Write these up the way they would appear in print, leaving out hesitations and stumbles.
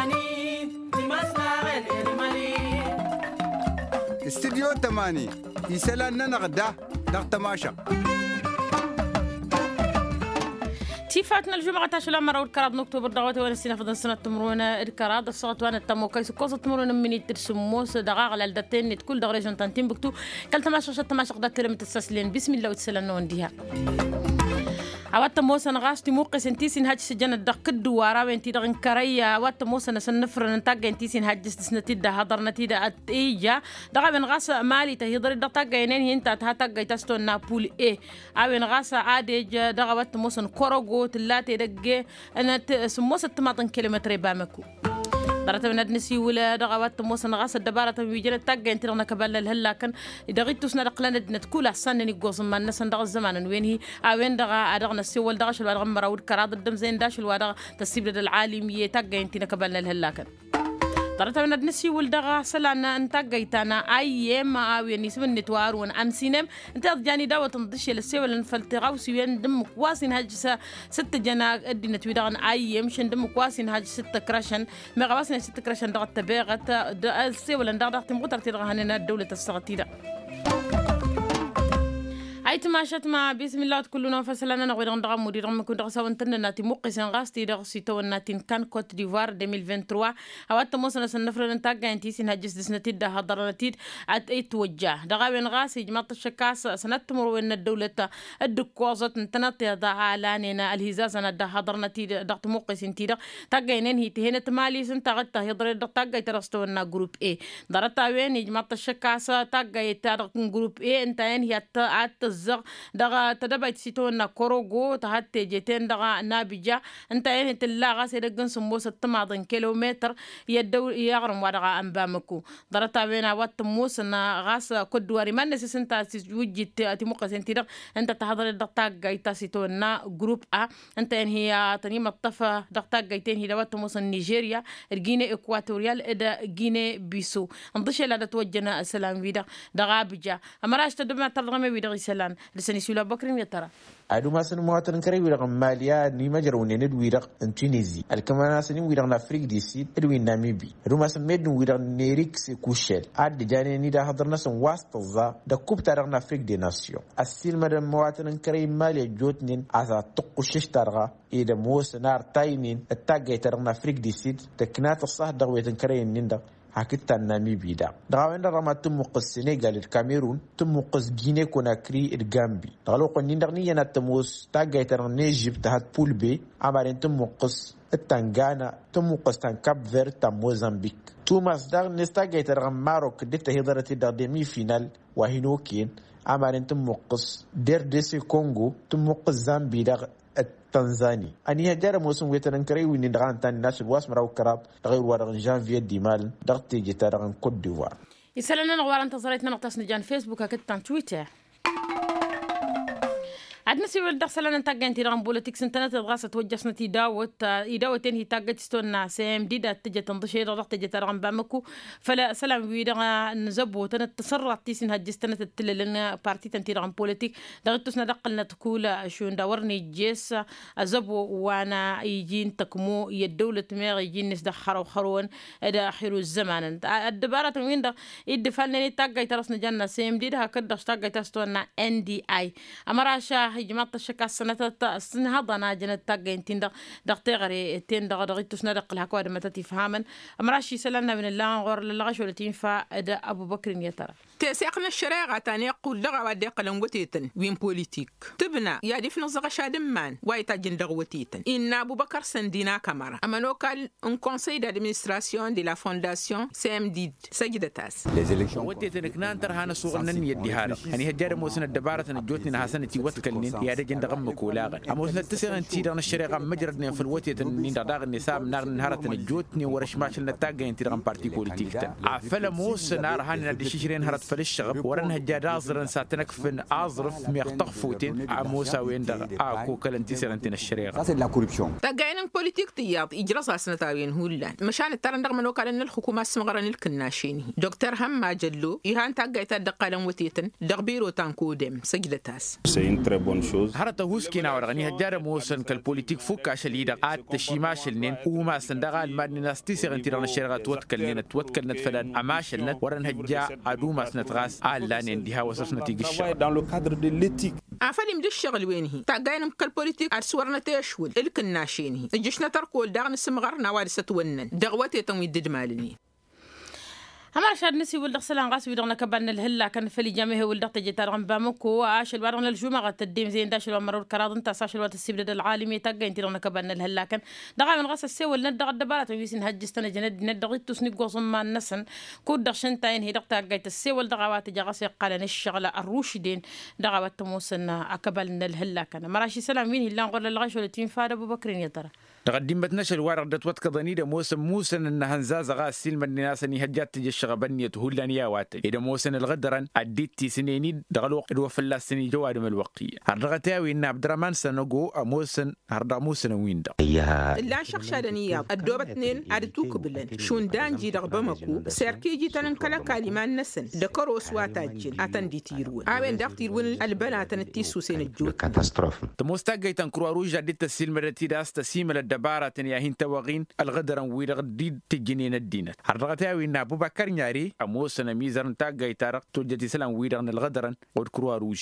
استديو 8 يسالنا نغدا دغ تماشق تيفاتنا الجمعة تاشلا مرة والكراد نكتوبر دغوتي ونسينا في السنة تمرونا الكراد الصوت وانا التمو كيس كوسة تمرونا مني ترسموس دغاغ لالدتين نتكل دغ ريجون تانتين بكتو كل تماشق شت تماشق دا ترم تستسلين بسم الله وتسلنا ونديها awata mosan gasti muqis intisin haj sijana daqid wara wenti daqin karaya awata mosan sanfran tagga intisin haj disnatida hadarnatida atija daga ben gasa mali tahidar daqaga inen hinta tagga tasto napoli awen gasa adeja daga awata mosan korogo tillate dagge ana smosa tamadan kilometre bamaku درت من النسي ولا دغوات موسن غاس الدبارة ويجرى تاجا انت رنا كبل الهلا كان دغيت تسنا دقلنا دنت كل حسن نيجوز ما الناس دغ الزمان وين هي اوين دغ ادغنا السي ول دغش الواد مرا والكراد الدم زين داش الواد تسيب العالميه تاجا انت كبل الهلا كان درت من النسي ول دغ سلانا انت جيتنا ايام اوين يسمن نتوار وان امسينم انت جاني داوه تنضشي للسي ولا نفلتغاوسي وين دم كواسين هاج 6 جنا ادنا تويدان ايام شن دم كواسين هاج 6 كراشن ما غواسين 6 كراشن دغ تباغت السي ولا دغ تمغتر ترغهنا الدوله الصغتيده أيت ما شت ما بسم الله كلنا فسلنا نقول عن مدير ما كنت رسوا ناتي مقيسن غاستي رسيتو ناتين كان كوت ديفوار 2023 هوات موسنا سنفر نتاجا انتي سن هجس دسنتيد ده هضرنتيد ات اي توجه دغاوين غاسي جماعه الشكاس سنتمر وين الدوله الدكوازه تنتنت ده علاننا الهزاز انا ده هضرنتيد دغت مقيسن تيدا تاجا انن هي تهنا تمالي سن تاغت هضر تاجا ترستونا جروب اي درتا وين جماعه الشكاس تاجا تاغ جروب اي انت ان هي ات دغا تدبيت سيتونا كوروغو تهات جيتين دغا نابجا انت يعني تلاغا سيدغن سموس 8 كيلومتر يدو يغرم ودغا امبامكو درتا بينا وات موسنا غاس كدواري ما نسس انت وجيت تي مقسنتي دغ انت تحضر دغتا جايتا سيتونا جروب ا انت يعني هي تني مطفه دغتا جايتين هي دوات موس نيجيريا الجيني اكواتوريال ادا جيني بيسو انضش لا توجنا السلام ويدا دغا بجا امراش تدما ترغمي ويدا سلام لسني سولا بكرين يا ترى ادو ما سن مواطن كري ويرق ماليا ني مجروني ند ويرق ان تونيزي الكمان سن ويرق افريك دي سيد ادو ناميبي ادو ما سن ميد ويرق نيريكس كوشل اد جاني ني دا حضرنا سن واستزا دا كوب تارغنا افريك دي ناسيون اسيل مدام مواطن كري ماليا جوتنين ازا تقشش تارغا اذا موس نار تاينين التاجي تارغنا افريك دي سيد تكنات الصح دغويتن كري نيندا حكيت ناميبي دا دغاوين رما تمقس السنغال الكاميرون تمقس غيني كوناكري الغامبي دغلو قنين دغني ينا تموس تاغيتر نيجيب تحت بول بي امارين تمقس التنغانا تمقس تان كاب فير تا موزامبيك توماس داغ نستاغيتر ماروك ديتا هيدرتي دا ديمي فينال وهينوكين امارين تمقس دير ديسي كونغو تمقس زامبي داغ تنزاني اني هجر موسم ويتن كري وين دغان تان ناس واس مراو كراب غير ورغ جانفي ديمال دغتي جيتارغن كوت ديفوار يسالنا نغوار انتظرتنا نقطه نجان فيسبوك كتان تويتر عدنا سوى الدخسلنا نتاجا انتي رغم بوليتكس انترنت الغاسة توجسنا إداوتين هي تاجت ستونا سيم ديدا تجي تنضشي رغم تجي ترغم بامكو فلا سلام ويدا نزبو تنتسرع تيسين هجستنا تتللنا بارتي تنتي رغم بوليتك دغتوسنا دقلنا تكولا شون دورني جيس أزبو وانا يجين تكمو يدولة ميغ يجين نسدا خرون ادا خيرو الزمان الدبارة وين دا يدفالنا نتاجا ترسنا جانا سيم ديدا هكذا تاجا تستونا NDI أمراشا جماعة الشكا السنة هذا ناجنا تاجين تين دغتغري تين دغتوسنا دق الهكوا ما تفهمن أمراشي سلنا من الله غور للغش ولا تنفع أدا أبو بكر يا ترى تساقنا الشريعة تاني يقول دغا ودي قلن وتيتن وين بوليتيك تبنا يا دي في نزغ شادمان وايتاجن دغ وتيتن إن أبو بكر سندينا كاميرا أما لوكال un conseil d'administration de la fondation CMD سجدتاس les élections وتيتن كنان ترهانا سوق نن يدي هذا يعني هجار موسنا الدبارة نجوتني نحسن تي وتكلنين يا دجن دغم كولاغ أما وسنا تسيرن تي دغن الشريعة مجردنا في الوتيتن نين دغ النساء نار نهارة نجوتني ورش ماشل نتاجين تي دغم بارتي بوليتيك عفلا موس نار هان ندشيرين هرت فللشغب ورن هجاد أزرن ساتنك فن أظرف ميقطق فوتين عموسا وين دغ أكو كلنتي سرنتين الشريعة تاقعين بوليتيك تياض إجراس سنتاوين هولان مشان الترن رغم وكال أن الحكومة سمغرن الكناشيني دكتور هم جلو يهان تاقعت الدقالن وتيتن دغبيرو تانكودم سجلتاس هرتا هوسكينا ورغني هجاد موسن كالبوليتيك فوكا شليدا تشيماشلنين وما سندغال مادني ناس تيسرنتي رغن الشريعة توتكلنت فلان أماشلنت ورن هجا أدوما سنتغاس آلان انديها وسسنتي قشة عفالي مدى الشغل وينهي تاقاين كالبوليتيك أرسورنا تيشول الكناشيني الجشنا تركول داغن السمغر نوارسة ونن دغواتي تنوي الدمالني همار شاد نسي ولدق سلان غاس بيدغنا كبان الهلا كان فلي جامعه ولدق تجي رغم بامكو واش الوارن الجمعة تديم زين داش الومر الكراض انت ساش الوقت السبد العالمي تاقا انت رغنا كبان الهلا كان دغا من غاس السوى ندغ الدبارات ويسين هجستنا جند ندغ تسنق وصم النسن كود دغشنتاين هي دغ تاقا السوى دغوات جغاس قال الشغله الروشدين دغوات موسنا اكبان الهلا كان مراشي سلام مين هلا نقول الغش ولا تيم فاد ابو بكر يا ترى تقدمت الوارق دتوت كضنيدة موسم إنها نزاز غاسيل من الناس إني هجات تجي الشغبانية هولانيا واتي إذا موسم الغدران عديت سنيني دغلو قدوة فلا سني جواد من الوقية هرغتاوي إن عبد الرحمن سنجو موسم هردا موسم وين دا لا شخشادنيا الدوبة اثنين عدتوك بلن شون دانجي رغبمكو سيركيجي تنن كلا كلمان نسن دكرو سواتاجين أتن دي تيرون عوين داق تيرون البلا تنتيسو سين الجو كاتاستروف تموستاقي تنكرو روج عديت السيل مرتي داس تسيم دبارة يا هين توغين الغدران ويرغديد تجنين الدين هرغتاوي إن أبو بكر نياري أموسنا ميزان تاقاي تارق توجتي سلام ويرغن الغدران ودكروا روج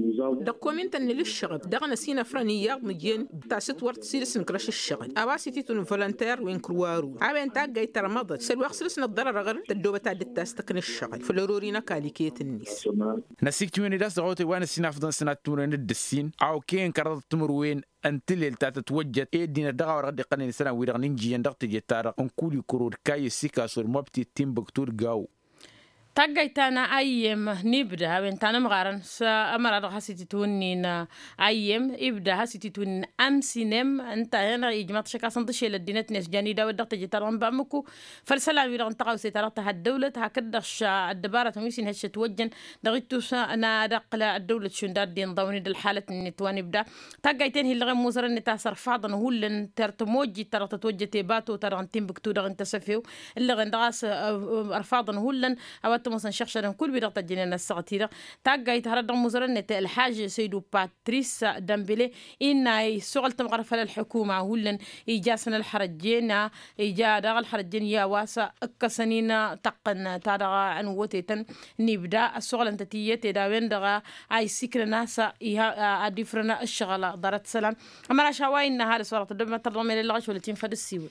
دكومنت أن للشغل دغنا سينا فرانية مجين تاسط ورد سيرس نكرش الشغل أواسيتي تون فولنتير وين كروارو عوين تاقاي ترى مضت سلوى خسرسنا الضرر غير تدوبة تاس تكن الشغل فلورورينا كاليكيت النيس نسيك تميني داس غوتي وانا سينا فضن سنة تمرين الدسين أو كين كرض تمروين أنتلل تتوجد إيدينا دغا ورغد قنين سنة ويرغنين جيان دغت جتارق انكولي كرور كاي سيكا سور مبتي تيمبكتور غاو تاقايتانا أيام نبدأ وإنتانا مغارن سأمر أدغى ستتونين أيام إبدأ ستتونين أمسينم أنت هنا إجماط شكا صندشي للدينات ناس جاني داو الدغت جتارون بامكو فالسلام ويرغن تقاو سيتارتها الدولة هكذاش الدبارة تميسين هش توجن دغيتو أنا دقل الدولة شنداد دين ضوني الحالة نتواني بدا تاقايتين هي اللي غير موزرن نتاسر فاضن هو اللي ترتموجي ترى تتوجه تيباتو ترى غنتين بكتو دغن تسفيو اللي غندغاس أرفاضن هو اللي مثلا شخصا كل بيرقط الجنين السعتيرة تاجي تهرد مزرنة الحاج سيدو باتريس دامبلي إن سؤال تمغرف للحكومة هولن إجاسنا الحرجين إجا دغ الحرجين يا واسا كسنين تقن تارغ عن وتيتن نبدا السؤال أنت تيجي داوين دغ أي سكر ناسا إيها أديفرنا الشغلة دارت سلام أما رشاوين هذا سؤال تدم ترضم إلى الغش ولا تنفذ السيول.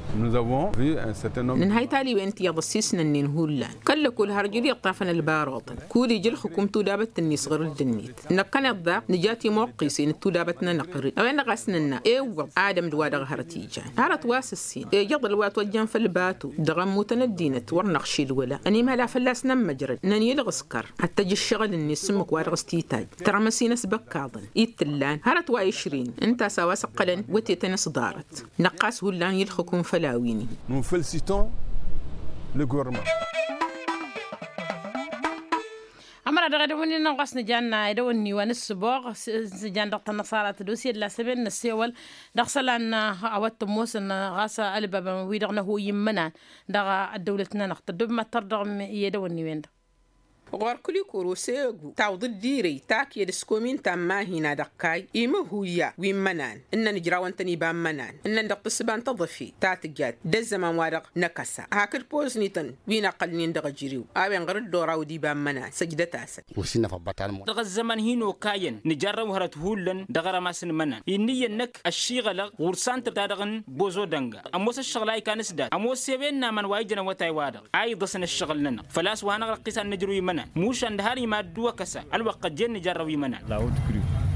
نهاية تالي وانت يضسيسنا النين هولا كل كل هرجلي يطافنا الباروط كولي جل حكومتو دابت النيس غير الدنيت نقنا الضاق نجاتي موقيسين التو دابتنا نقري اوين غاسننا ايوه آدم دوادغ هرتيجان هرت واس السين يضل وات وجان في الباتو دغموتنا الدينت ورنقشي الولا اني ما لا فلاسنا مجرد ناني يلغسكر حتى جي الشغل النيس سمك وارغستيتاج ترى مسينا سبكاضن يتلان هرت وايشرين انت سواس قلن وتيتنا صدارت نقاس هولان يلحكم فلاويني. Nous félicitons le gouvernement. أمر دغدوني نقص نجانا يدوني ونسبوغ نجان دقت النصارى تدوسي لا سبن نسيول دخسلان أوت موسن غاسا ألبا ويدغنا هو يمنا دغا الدولتنا نقتدب ما تردغم يدوني وين غار كل كروسيغو تعوض الديري تاكي دسكومين تما هنا دقاي إما هويا ويمنان إن نجراوان تني بام منان إن ندق سبان تضفي تاتجات دزمان وارق نكسا هاكر بوز نيتن وين قلنين دغ جيريو أبين غير الدورا ودي بام منان سجدة أسد وسينا فبطال دغ الزمن هينو كاين نجرب هرت هولن دغرا ماسن منان إني النك الشيغلة ورسان تدغن بوزو دنجا أموس الشغلاي كان سداد أموس سيبنا من وايجنا وتاي وادغ أي ضسن الشغل لنا فلاس وهنا رقيسان نجرو يمنان موش عند هاري ما دوا كسا الوقت جن نجرب يمنان La haute crue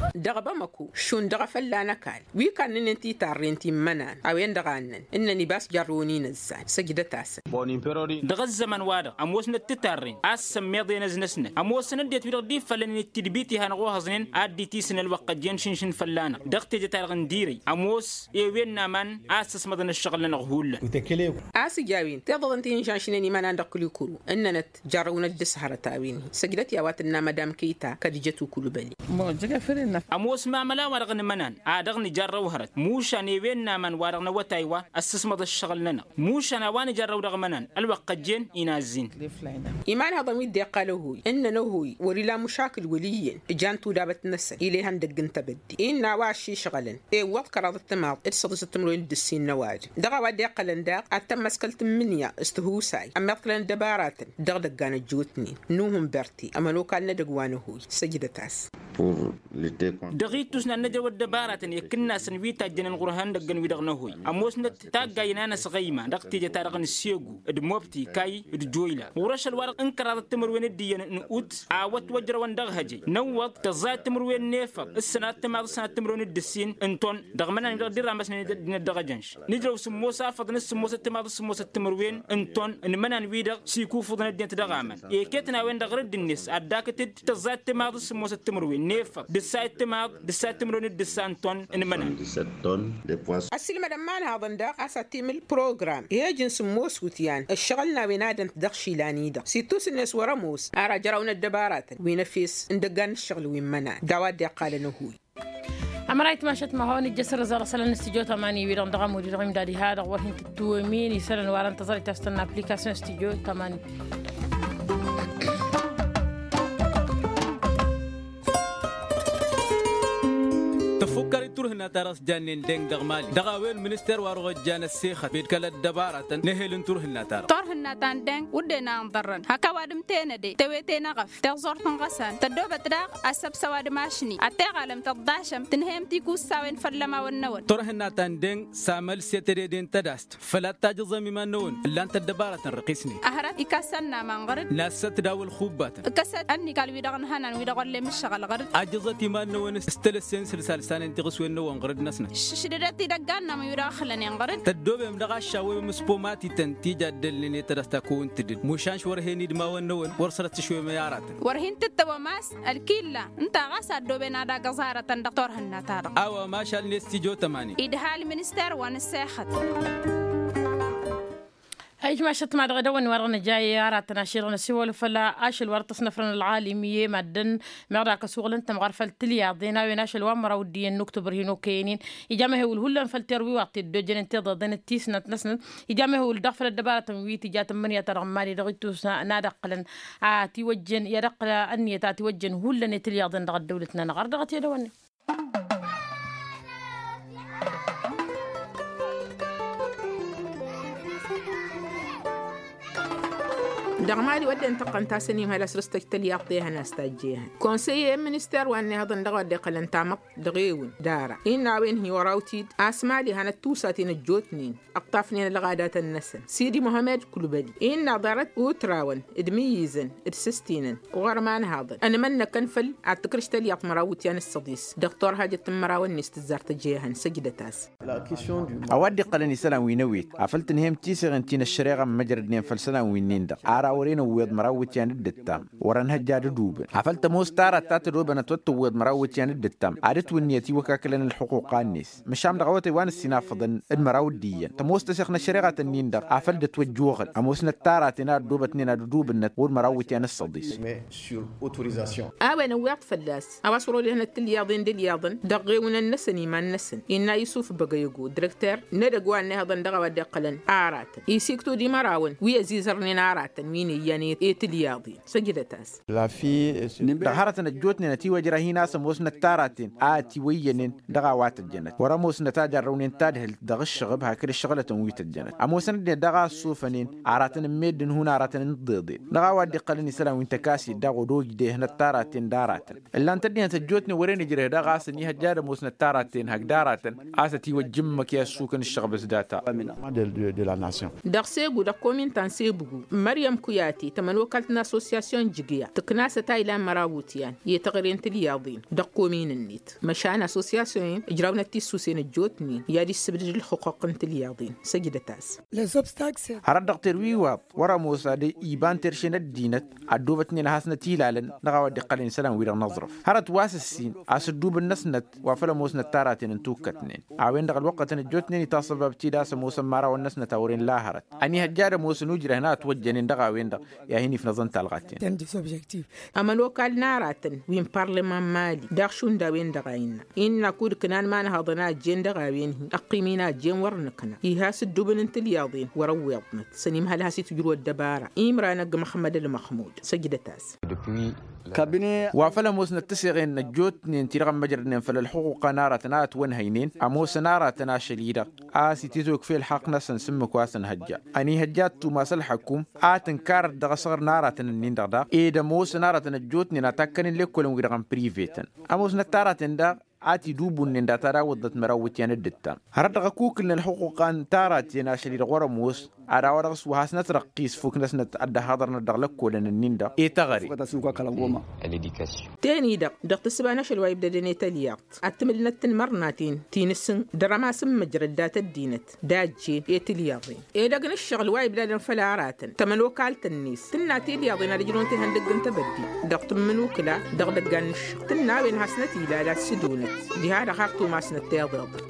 دغبا مكو شون دغ فلانا كال وي كان ننتي تارينتي منان اوين دغانن انني باس جروني نزان سجده تاس دغ الزمن وادغ اموسنا التتارين اسميض نزنسنا اموسنا ديت بيردي فلن التدبيتي هنغو هزنين ادي تيسن الوقت جنشن فلانا دغتي جتار غنديري اموس يوين نامان اسس مدن الشغل نغهول اس جاوين تضنتي شاشنني منان دقلي كرو اننا جرونا الدسهره تاوين سجدت يا واتنا مدام كيتا كدجتو كل بالي مو جا فرنا اموس ما ملا ورغن منان ادغني جرو هرت موشا نيوين نامان ورغن وتايوا اسس مدن الشغل لنا موشا نواني جرو رغمنان الوقت جن ينازين إيمان هذا ميد قاله إنه هو ورلا مشاكل وليين جانتو دابت نسل إليها ندقن تبدي إن واشي شغلن وقت كراد التماض إتصدس التمرين دسين نواج دغا ودي قلن داق أتم مسكلت منيا استهوساي أما قلن دبارات دغدقان الجوتني نوهم برتي أما لو كان ندقوانه هو سجدة تاس دغيتوس نندر ودبارات يكنا سنويتا جنن غرهان دقن ويدغنهوي أموسنا تاقا ينانا سغيما دقتي جتارغن السيوغو ادموبتي كاي ادجويلا ورش الورق انكراد التمروين الديان نقود عاوت وجر وندغهجي نوض تزاي التمروين نيفق السنة تماض السنة التمروين الدسين انتون دغمنا نقدر رامس ندغجنش ندرو سموسا فضن السموسا تماض السموسا التمروين انتون انمنا نويدغ سيكو فضن الدين تدغامن ايكيتنا وين دغرد الناس اداكتد تزاي التماض السموسا التمروين نيفق دساي التماض دساي التمروين الدسان تون انمنا السلمة لما هذا ندغ اساتيم البروغرام يجن سموس وتيان الشغلنا وينادن تدخشي لانيدا سيتوس الناس ورموس ارى جراون الدبارات وينفيس اندقان الشغل وين منا دعوات دي قال نهوي أمرأيت ماشت ما هون الجسر زار سلنا استديو تماني ويران دغم ودغم دادي هذا وهين تتومين يسلن وارن تزاري تستنى أبليكاسيون استديو تماني تفكر تروحنا تراس جانين دين دغمالي دغاوين منستر واروغ جان السيخة بيد كلا دبارة نهيل تروحنا ترى تروحنا تان دين ودنا نضرن هكا وادم تينا دي تويتينا غف تغزور تنغسان تدوب تراغ أسب سواد ماشني أتغالم تضاشم تنهم تيكو ساوين فلما والنون تروحنا تان دين سامل سيتري دين تداست فلا تاجزا مما نون اللي انت الدبارة رقيسني أهرت إكاسنا من غرد ناس تداول خوبات كسد أني قال ويدغن هانا ويدغن لي مش شغل غرد أجزتي ما نون استلسين سلسال انت غسوي نو انغرد نسنا شدرتي دغانا ما يراخلني انغرد تدوب مدغا شاوي مسبوماتي تنتيجا دلني ترستكون تدد مشانش ورهيني دما ونون ورسرت شوي ميارات ورهين تتوماس الكيلا انت غاسا دوبنا دا غزاره دكتور هنا تار او ما شاء الله استيجو 8 ادهال منستر ونساخت هاي ما شت ما دغدون ورنا جاي ياراتنا شيرنا سوول فلا اش الورطس نفرن العالميه مدن مراك سوغل انت مغرفل تليا دينا ويناش الوامر ودي نكتبر هنا كاينين يجامه هو الهلن فلتروي وقت الدجن انت ضدن التيسنت نسن يجامه هو الدخل الدباره ويتي جات من يترغمالي دغيتو نادقلن توجن يرقل ان يتوجن هلن تليا ضن دولتنا نغردغت يدوني دغمالي ودي انتقن تاسني هلا سرستك تلياقتيها ناستاجيها كونسي منستر واني هذا ندغ دقل انتامق دغيون دارا إن وين هي وراوتيد اسمالي هنا توساتين الجوتنين اقطافني لغادات النسل سيدي محمد كلبلي إن ضرت وتراون ادميزن ادسستينن وغرمان هذا انا من كنفل اتكرش تلياق مراوتي انا الصديس دكتور هاجي تمراون نستزارت جيهن سجدتاس اودي قلني سنه وينويت عفلتن هم تيسغنتين الشريغه مجردنين فلسنه وينين دا ورينا ويد مراوتيان الدتام ورن هجاد دوب حفلت موستارة تات دوبنا توت ويد مراوتيان الدتام عادت ونيتي وكاكلن الحقوق الناس مشام دغوتي وان السنافضن المراودية تموست سخنا شريعة النيندر عفلت توجوغ اموسنا تاراتنا دوبتنا دوب النت والمراوتيان الصديس انا ويات فلاس اوصلوا لهنا التلياضين دلياضن دغيون النسني ما النسن ان يوسف بقيقو ديريكتور ندغوان هذا دغوا دقلن ارات يسيكتو دي مراون ويزيزرني نارات يعني إتلياضي سجدتاس لا في دهارة الجوتنا نتي وجرا هنا سموسنا التاراتين آتي وينين دغاوات الجنة ورموسنا تاجرونين تادهل دغ الشغب هكذا الشغلة ويت الجنة أموسنا دغا الصوفنين عراتنا ميدن هنا عراتنا ضيضين دغاوات دي قلني سلام وانتكاسي دغو دوج دي هنا التاراتين داراتن اللي انتدني الجوتنا ورين جري دغا سنيها جار موسنا التاراتين هك داراتن آساتي وجمك يا سوكن الشغب زداتا دغ سيغو دغ كومين تان سيبغو مريم كياتي تمن وكالتنا اسوسياسيون جيجيا تكناسة تايلان مراوتيان يتغرين تلياضين دقوا مين النيت مشان اسوسياسيون اجراونا تيسوسين الجوتني يادي السبرج الحقوق تلياضين سجد تاس هرد دكتور ويواب ورا موسى دي يبان ترشين الدينت عدوبتني نهاسنا تيلالن نغاوا دقالين سلام ويرا نظرف هرد واسسين اسدوب النسنت وفلا موسنا تاراتين انتوكتنين عوين دغ الوقت الجوتني تصل بابتداس موسى مارا والنسنة تورين لاهرت اني هجار موسى نوجر هنا توجنين دغا وين دغ يا هني في نظن تلغاتين اما لوكال ناراتن وين بارلمان مالي داخشون دا وين دغاين ان كود كنان ما نهضنا جين دغا وين اقيمينا جين ورنكنا يهاس الدوبن انت الياضين ورويضنت سنيم هلهاسي تجرو الدبارة إمران محمد المحمود سجدتاس وافلا موسنا تسيغين نجوتنين تيرغم مجرنين فلا الحقوق نارتنا توين هينين اموس نارتنا شليدة آسي تيزوك في الحق نسن سمك واسن هجا اني هجات تو ماسل حكوم آتنكار دغصغر نارتنا نين دغدا ايدا موس نارتنا جوتنين اتاكنين لكولم ويرغم بريفيتن اموس نتارتن دغ آتي دوبون نين داتارا وضت مراوتيان الدتا هردغا كوكلن الحقوقان تاراتينا شليدة غرموس على ورقص وحاسنة رقيس فوق نسنة أدى هذا ندغلق كولن النيندا إيه تغري تاني دق تسبانا شلوا يبدأ ديني تلياط أتمل نتن مرناتين تينسن درما سم مجردات الدينت داجي إيه تلياطين إيه دقن الشغل وايبدا لنفلاراتن تمن وكالة النيس تنا تلياطين رجلون تهندق تبدي دق تمن وكلا دق دقان الشغل تنا بين حاسنة إلى لا سدونت دي هذا خاقتو ماسنة تياضيض